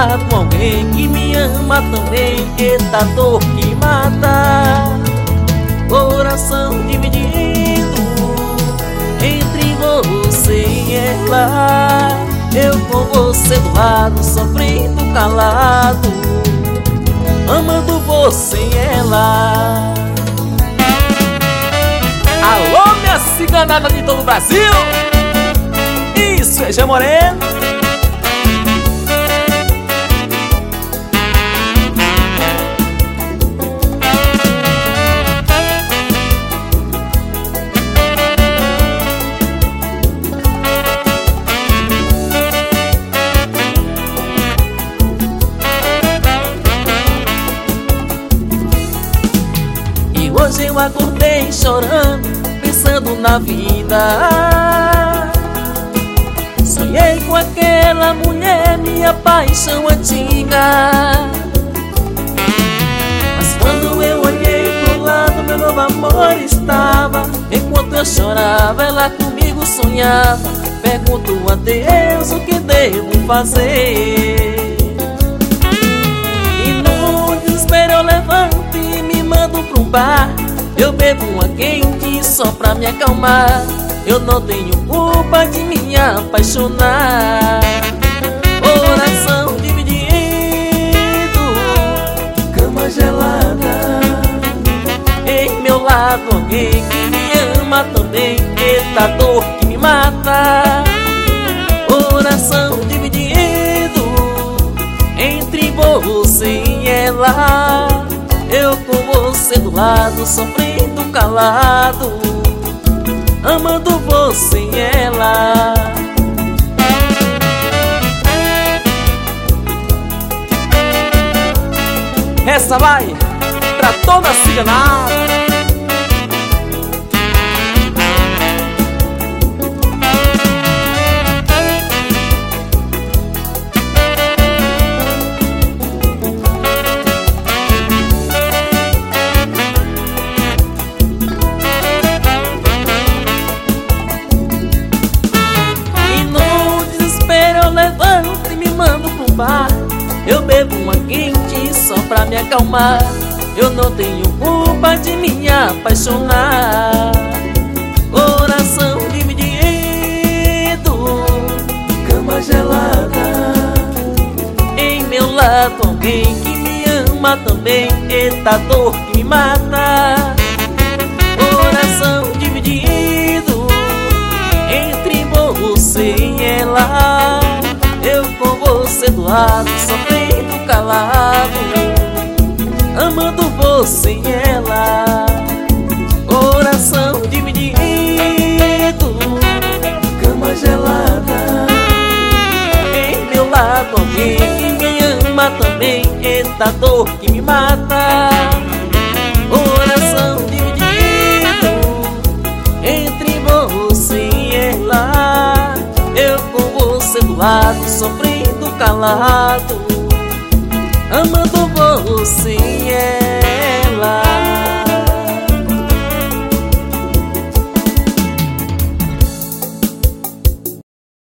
lado alguém que me ama também. Eita dor que mata, coração dividido entre você e ela. Eu com você do lado, sofrendo calado, amando você e ela. Alô, minha ciganada de todo o Brasil! Isso é Jean Moreno. E hoje eu acordei chorando, pensando na vida. Sonhei com aquela mulher, minha paixão antiga. Mas quando eu olhei pro lado, meu novo amor estava. Enquanto eu chorava, ela comigo sonhava. Pergunto a Deus o que devo fazer. E no desespero eu levanto e me mando pra um bar. Eu bebo uma quente só pra me acalmar. Eu não tenho culpa de me apaixonar. Coração dividido, cama gelada. Em meu lado alguém que me ama também. Eita dor que me mata. Coração dividido entre você e ela. Eu com você do lado, sofrendo calado, amando você e ela. Essa vai pra toda a ciganada. Eu bebo uma quente só pra me acalmar. Eu não tenho culpa de me apaixonar. Coração dividido, cama gelada. Em meu lado alguém que me ama também. Eita dor que me mata. Coração dividido entre você e ela. Eu com você do lado, sofrendo calado, amando você e ela. Coração dividido, cama gelada. Em meu lado alguém que me ama também. Eita dor que me mata. Coração dividido entre você e ela. Eu com você do lado, sofrendo calado, amando você e ela.